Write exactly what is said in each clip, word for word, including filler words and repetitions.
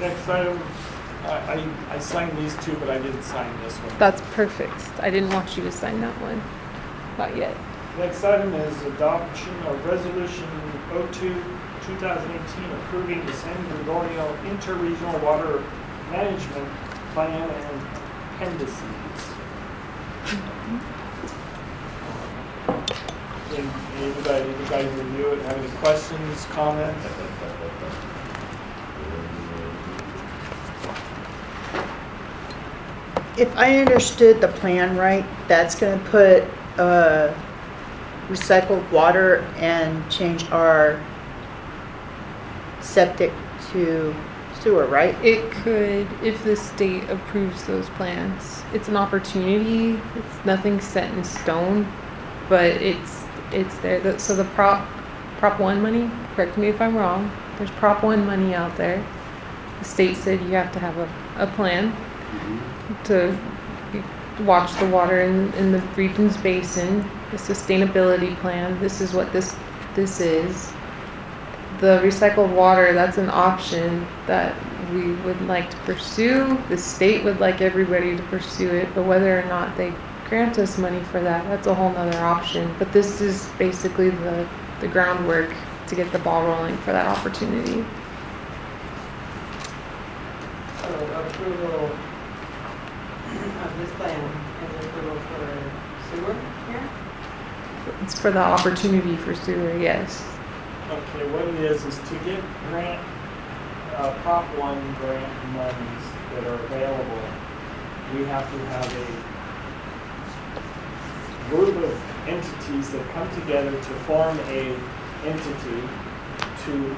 Next item, I, I, I signed these two, but I didn't sign this one. That's perfect. I didn't want you to sign that one. Not yet. Next item is adoption of resolution oh two, two thousand eighteen approving the San Gregorio Interregional Water Management Plan and appendices. Can anybody, anybody review it, have any questions, comments? If I understood the plan right, that's gonna put, uh, recycled water and change our septic to sewer, right? It could, if the state approves those plans. It's an opportunity. It's nothing set in stone, but it's it's there. The- So the prop prop one money. Correct me if I'm wrong. There's prop one money out there. The state said you have to have a, a plan to watch the water in, in the region's basin, the sustainability plan. This is what this this is. The recycled water, that's an option that we would like to pursue. The state would like everybody to pursue it, but whether or not they grant us money for that, that's a whole nother option. But this is basically the, the groundwork to get the ball rolling for that opportunity. So approval of this plan is approval for sewer here? It's for the opportunity for sewer, yes. Okay, what it is, is to get grant, uh, Prop one grant monies that are available, we have to have a group of entities that come together to form a entity to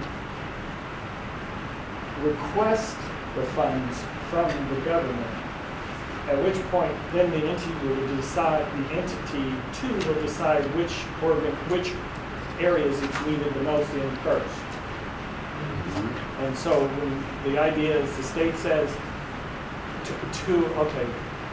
request the funds from the government. At which point, then the entity will decide, the entity two will decide which organ, which areas it's needed the most in first. And so when the idea is the state says to, to okay,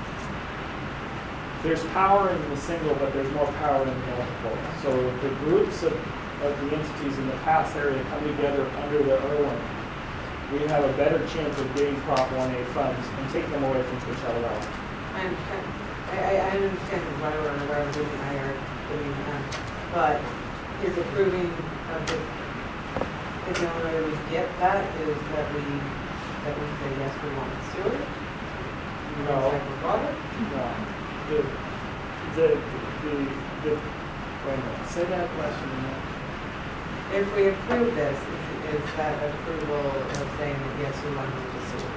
there's power in the single, but there's more power in the multiple. So if the groups of, of the entities in the past area come together under the Irwin, we have a better chance of getting Prop one A funds and take them away from Coachella Valley. I understand, I, I I understand why we're, why we're doing higher, doing that, but is approving of the, is the only way we get that is that we, that we say, yes, we want sewer? We No. want recycled water? No, the, the, the, the, wait a minute, say that question again. If we approve this, is, is that approval of saying that, yes, we want to move to sewer?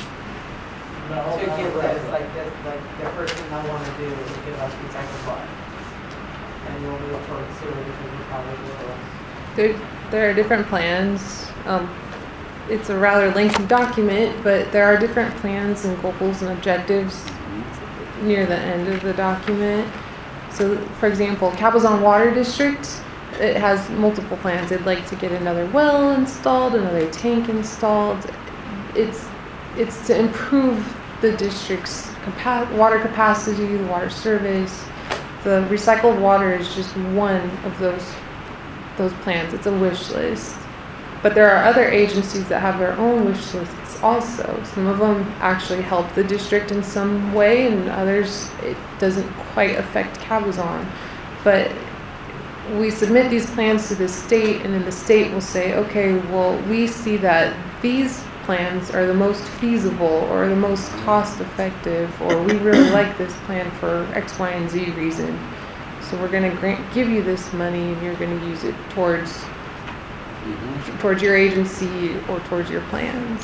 No, To not give right. this, like this, like the first thing I want to do is give us recycled water. And we'll move towards sewer because we probably will. There, there are different plans. Um, it's a rather lengthy document, but there are different plans and goals and objectives near the end of the document. So, for example, Cabazon Water District, it has multiple plans. They'd like to get another well installed, another tank installed. It's it's to improve the district's capa- water capacity, the water service. The recycled water is just one of those those plans. It's a wish list. But there are other agencies that have their own wish lists also. Some of them actually help the district in some way, and others it doesn't quite affect Cabazon. But we submit these plans to the state, and then the state will say, okay, well, we see that these plans are the most feasible or the most cost effective, or we really like this plan for X, Y, and Z reason. So we're going to grant, give you this money, and you're going to use it towards mm-hmm. towards your agency or towards your plans.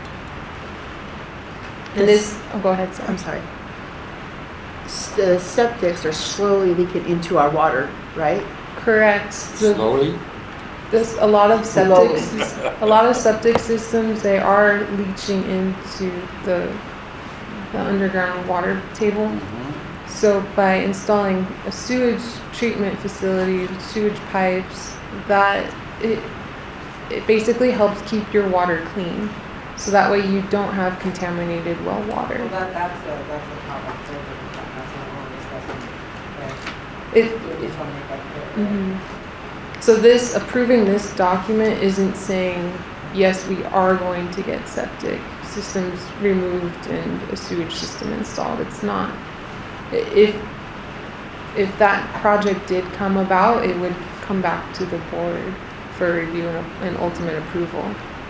And this, oh, go ahead, sorry. I'm sorry. S- The septics are slowly leaking into our water, right? Correct. The- Slowly? This, a lot of Slowly. septic, sys- a lot of septic systems, they are leaching into the, the underground water table. Mhm. So by installing a sewage treatment facility, sewage pipes, that it, it basically helps keep your water clean. So that way you don't have contaminated well water. Well, that, that's a, that's a problem, that's not what we're discussing. It, Right? We it just want to make that clear. mhm. So this, approving this document isn't saying yes, we are going to get septic systems removed and a sewage system installed. It's not, i- if, if that project did come about, it would come back to the board for review and, and ultimate approval.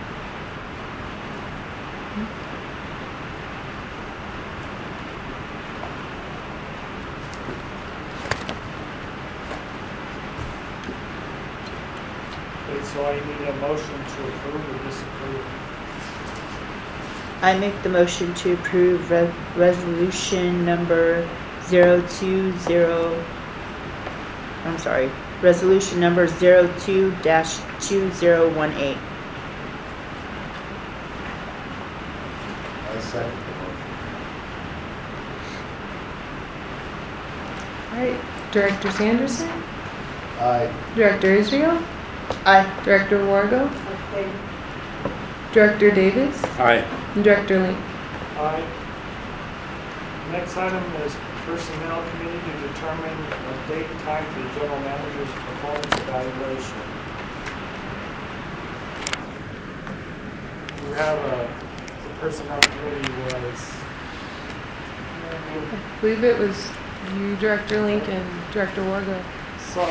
Okay, so I need a motion to approve or disapprove. I make the motion to approve re- resolution number zero two zero, I'm sorry, resolution number zero two dash two zero one eight. I second the motion. All right, Director Sanderson, Aye. Director Israel, Aye. Director Wargo, Abstain. Director Davis, Aye. and Director Link. Aye. Next item is Personnel Committee to determine a date and time for the general manager's performance evaluation. You have a, the Personnel Committee was, I believe it was you, Director Link, and Director Wargo. so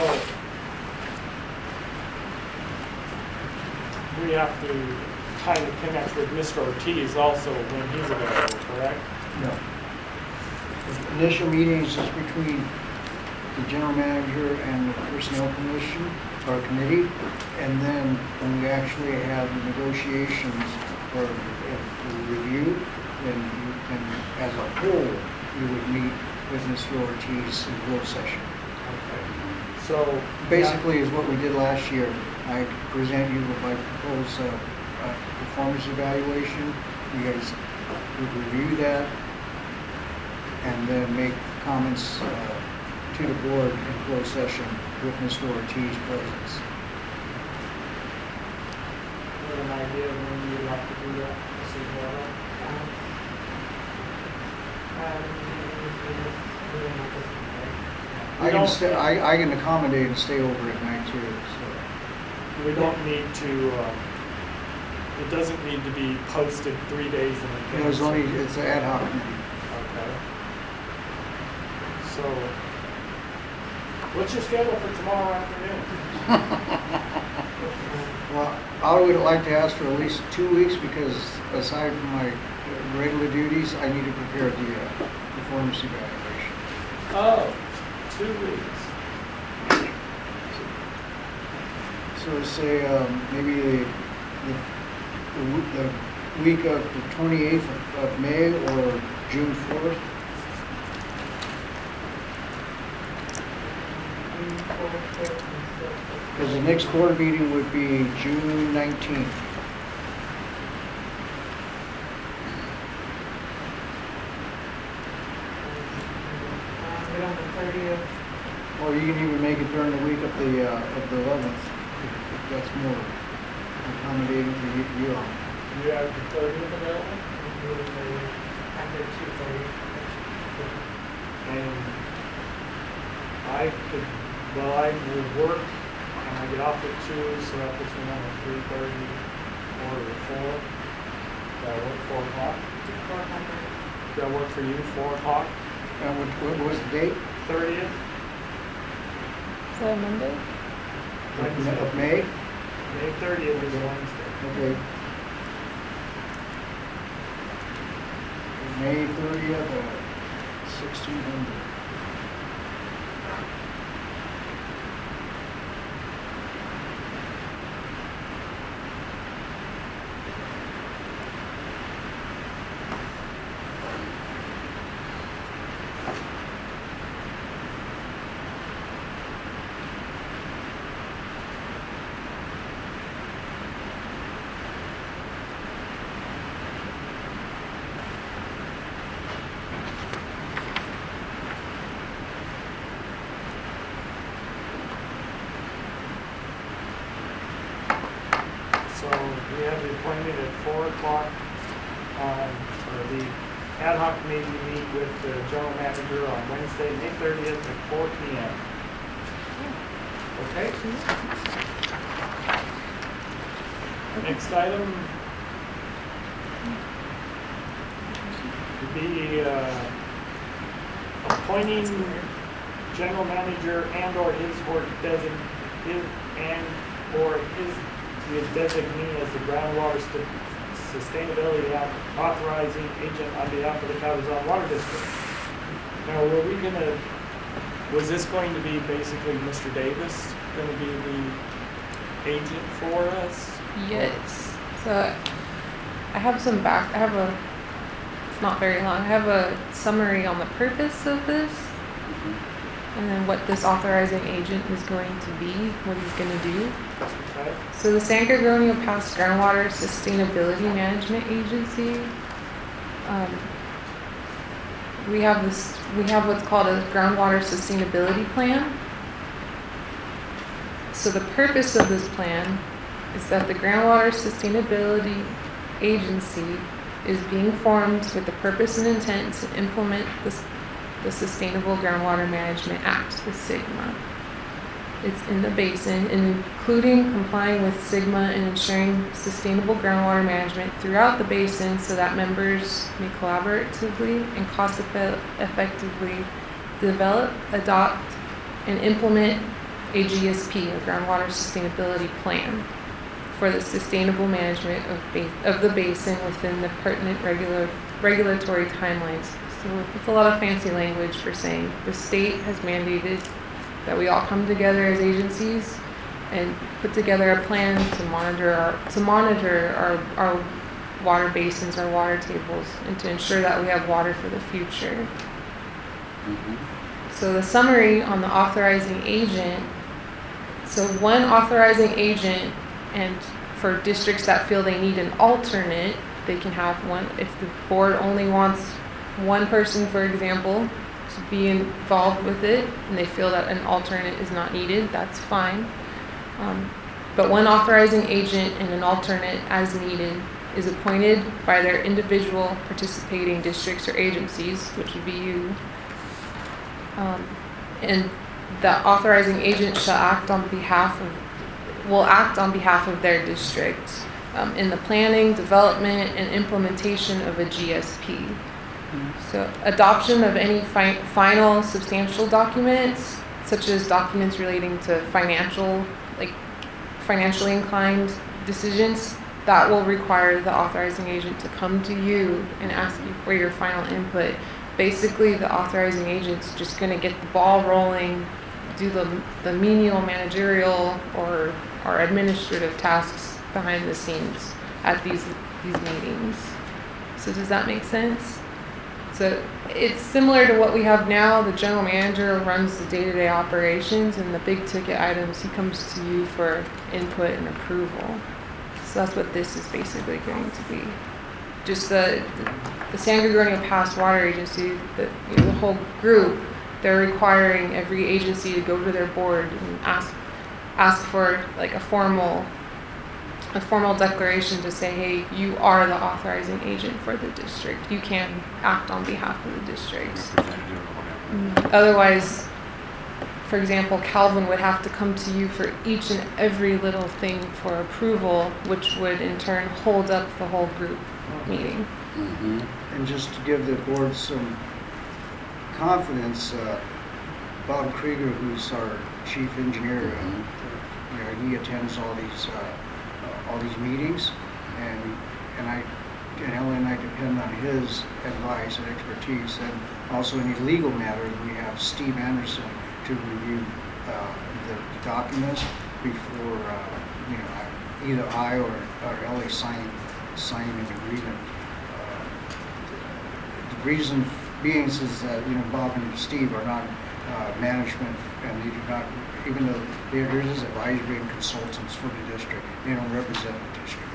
we have to kind of connect with Mister Ortiz also when he's available, correct? No. The initial meetings is between the general manager and the personnel commission or committee, and then when we actually have the negotiations or uh, the review, then, you- then as a whole, you would meet with Mister Ortiz in closed session. Okay. So. Basically is what we did last year. I present you with my proposed uh, uh, performance evaluation. You guys would review that and then make comments uh, to the board in closed session with Mister Ortiz presence. You have an idea of when you'd like to do that, Mister Eduardo? Um, um, we don't have this one, right? We I can don't- stay, I, I can accommodate and stay over at night too, so. We don't need to, uh, it doesn't need to be posted three days in advance. There's only, it's an ad hoc committee. Okay. So, what's your schedule for tomorrow afternoon? Well, I would like to ask for at least two weeks because aside from my regular duties, I need to prepare the uh, performance evaluation. Oh, two weeks. So to say, um, maybe the, the, the w- the week of the twenty-eighth of- of May or June fourth. Because the next board meeting would be June nineteenth. Um, Get on the thirtieth. Or you can even make it during the week of the, uh, of the eleventh, if if that's more accommodating for you, you all. You have the thirtieth available? After two thirty. And I could, well, I will work and I get off at two, so that puts me on at three thirty or to four. That work, four o'clock? Four o'clock. That work for you, four o'clock, And what, what was the date? thirtieth? Is that Monday? Of Wednesday. of May? May thirtieth is a Wednesday. Okay. May thirtieth, uh, sixteen hundred. So we have the appointment at four o'clock, um, or the ad hoc committee meet with the general manager on Wednesday, May thirtieth at four P M. Okay? Next item would be uh, appointing general manager and or his or design, his and or his, his designee as the groundwater st- sustainability au- authorizing agent on behalf of the Cabazon Water District. Now, were we gonna, was this going to be basically Mister Davis gonna be the agent for us? Yes. So I have some back, I have a, it's not very long, I have a summary on the purpose of this and then what this authorizing agent is going to be, what he's going to do. Okay. So the San Gorgonio Pass Groundwater Sustainability Management Agency, um, we have this, we have what's called a groundwater sustainability plan. So the purpose of this plan is that the Groundwater Sustainability Agency is being formed with the purpose and intent to implement this, the Sustainable Groundwater Management Act, the SGMA. It's in the basin, including complying with SGMA and ensuring sustainable groundwater management throughout the basin so that members may collaboratively and cost effectively develop, adopt, and implement a G S P, a Groundwater Sustainability Plan, for the sustainable management of, ba- of the basin within the pertinent regular, regulatory timelines. So it's a lot of fancy language for saying the state has mandated that we all come together as agencies and put together a plan to monitor our, to monitor our, our water basins, our water tables, and to ensure that we have water for the future. Mm-hmm. So the summary on the authorizing agent, so one authorizing agent, and for districts that feel they need an alternate, they can have one. If the board only wants one person, for example, to be involved with it, and they feel that an alternate is not needed, that's fine. Um, but one authorizing agent and an alternate as needed is appointed by their individual participating districts or agencies, which would be you. Um, and the authorizing agent shall act on behalf of, will act on behalf of their district um, in the planning, development, and implementation of a G S P. So adoption of any fi- final substantial documents, such as documents relating to financial, like financially inclined decisions, that will require the authorizing agent to come to you and ask you for your final input. Basically, the authorizing agent's just going to get the ball rolling, do the, the menial managerial or, or administrative tasks behind the scenes at these these meetings. So does that make sense? So it's similar to what we have now. The general manager runs the day-to-day operations, and the big ticket items, he comes to you for input and approval. So that's what this is basically going to be. Just the the San Gorgonio Pass Water Agency, the, you know, the whole group, they're requiring every agency to go to their board and ask ask for like a formal a formal declaration to say, hey, you are the authorizing agent for the district. You can act on behalf of the district. Mm-hmm. Otherwise, for example, Calvin would have to come to you for each and every little thing for approval, which would in turn hold up the whole group meeting. Mm-hmm. And just to give the board some confidence, uh, Bob Krieger, who's our chief engineer, uh, you know, he attends all these uh, all these meetings, and and I and Ellen and I depend on his advice and expertise, and also any legal matters we have Steve Anderson to review uh, the documents before uh, you know either I or, or Ellie sign sign an agreement. Uh, the, the reason being is that you know Bob and Steve are not uh, management, and they do not, even though they're his advisory and consultants for the district, they don't represent the district.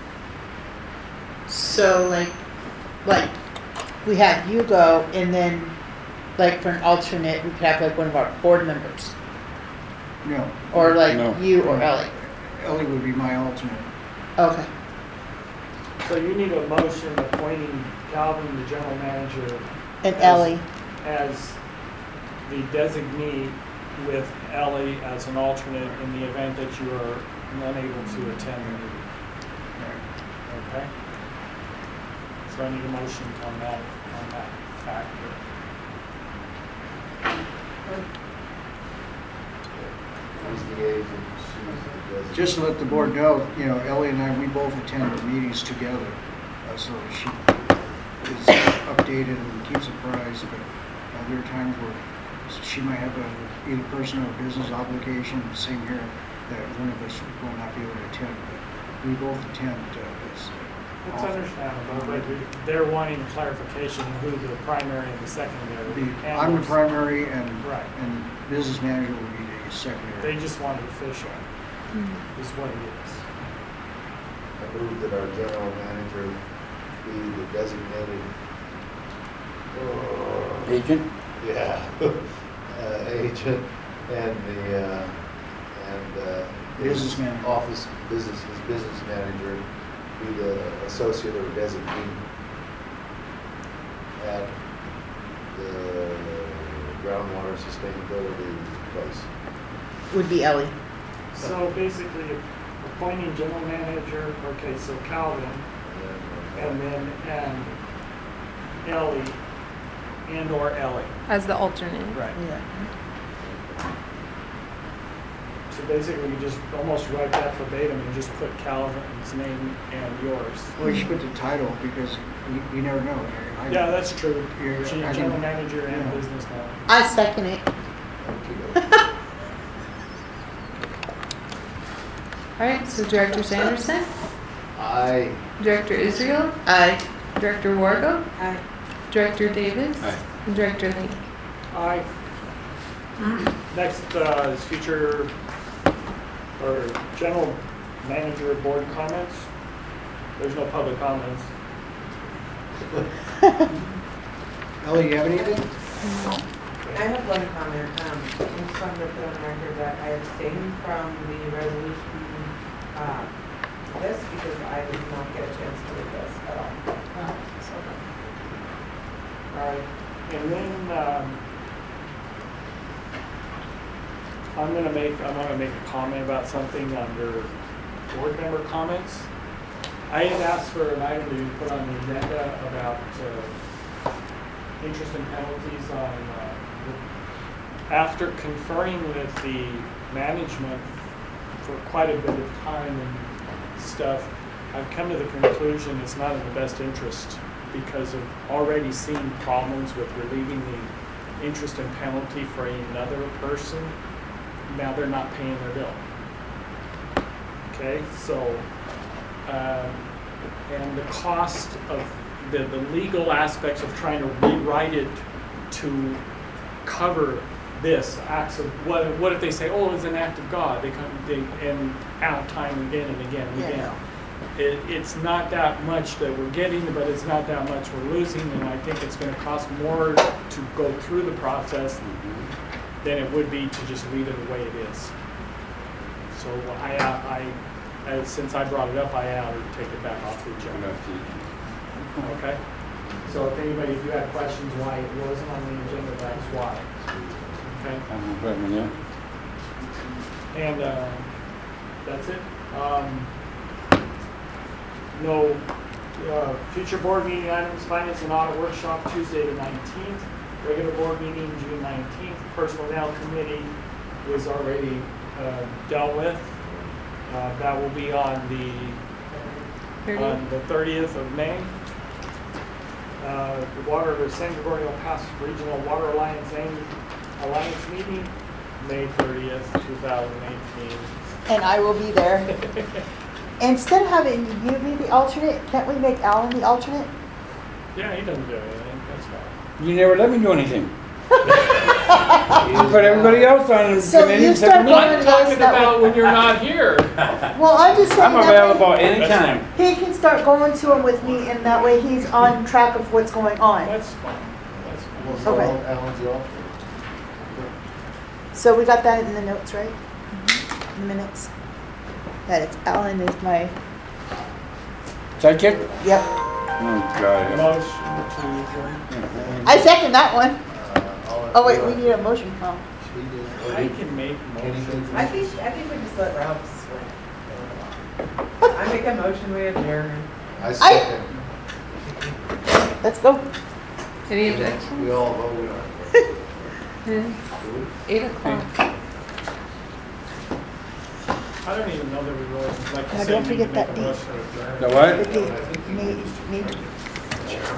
So like, like we have you go, and then like for an alternate, we could have like one of our board members, No. or like No. you or Ellie. Ellie would be my alternate. Okay. So you need a motion appointing Calvin, the general manager, And As- Ellie. as the designee, with Ellie as an alternate in the event that you are unable to attend the meeting. Right. Okay? So I need a motion on that, on that factor. Who's the agent? She's the designated. Just to let the board know, you know, Ellie and I, we both attend the meetings together, uh, so she is updated and keeps apprised, but uh, there are times where she might have a either personal or business obligation, same here, that one of us will not be able to attend, but we both attend uh, this. It's understandable, but they're wanting clarification of who the primary and the secondary. The, I'm the handlers. primary and, Right. and business manager will be the They secondary. just want it official, Mm. is what it is. I move that our general manager be the designated. uh, Agent? Yeah, uh, agent and the, uh, and, uh. his Business manager. Office, business, his business manager be the associate or designee at the groundwater sustainability place. Would be Ellie. So basically, appointing general manager, okay, so Calvin, and then, and Ellie, and or Ellie. As the alternate. Right. Yeah. So basically, you just almost write that verbatim and just put Calvin's name and yours. Well, you should put the title because you, you never know. I- Yeah, that's true. You're- Gen- I General can- manager and yeah. business manager. I second it. All right, so Director Sanderson, I, Director Israel, Aye. Director Wargo, Aye. Director Davis, Aye. and Director Lee. Aye. Next uh, is future or general manager board comments. There's no public comments. Ellie, you have anything? I have one comment, um, I just wanted to put on the record that I abstained from the resolution, uh, this because I did not get a chance to read this at all. All right, and then um, I'm gonna make, I'm gonna make a comment about something under board member comments. I had asked for an item to be put on the agenda about uh, interest and penalties on, uh, the- after conferring with the management for quite a bit of time and stuff, I've come to the conclusion it's not in the best interest because of already seeing problems with relieving the interest and penalty for another person. Now they're not paying their bill. Okay, so, um, and the cost of the, the legal aspects of trying to rewrite it to cover this acts of, what, what if they say, oh, it's an act of God, they come, they, and out time again and again and Yeah, again. no. It, it's not that much that we're getting, but it's not that much we're losing, and I think it's gonna cost more to go through the process than it would be to just leave it the way it is. So I, I, uh, since I brought it up, I ought to take it back off the agenda, okay? So if anybody, if you had questions why it wasn't on the agenda, that's why, okay? And, uh, that's it. Um, no, uh, future board meeting items, finance and audit workshop Tuesday the nineteenth, regular board meeting June nineteenth, personnel committee is already, uh, dealt with. Uh, that will be on the, on the thirtieth of May. Uh, the Water, the San Gregorio Pass Regional Water Alliance Aim- Alliance meeting, May thirtieth, two thousand eighteen. And I will be there. Instead of having you be the alternate, can't we make Alan the alternate? Yeah, he doesn't do anything, that's fine. You never let me do anything. You put everybody else on the So committee you except start me. going- I'm talking about when you're not here. Well, I'm just saying I'm that available way anytime. he can start going to him with me, and that way he's on track of what's going on. That's fine, that's fine. Well, so Okay. Alan's the alternate. So we got that in the notes, right? In the minutes. That it's Alan is my, Sidekick? yep. Oh, God. Motion to adjourn. I second that one. Uh, all in Oh, wait, favor? we need a motion. Oh. She did. I can make Kenny motions. did. I think, I think we just let Ralph swear. I make a motion, we adjourn. I second. Let's go. Any We objections? all vote on It's eight o'clock. I don't even know that we really, like Now, you said, don't need to forget make that a date. motion or adjourn. The what? it. I think you May- need to- May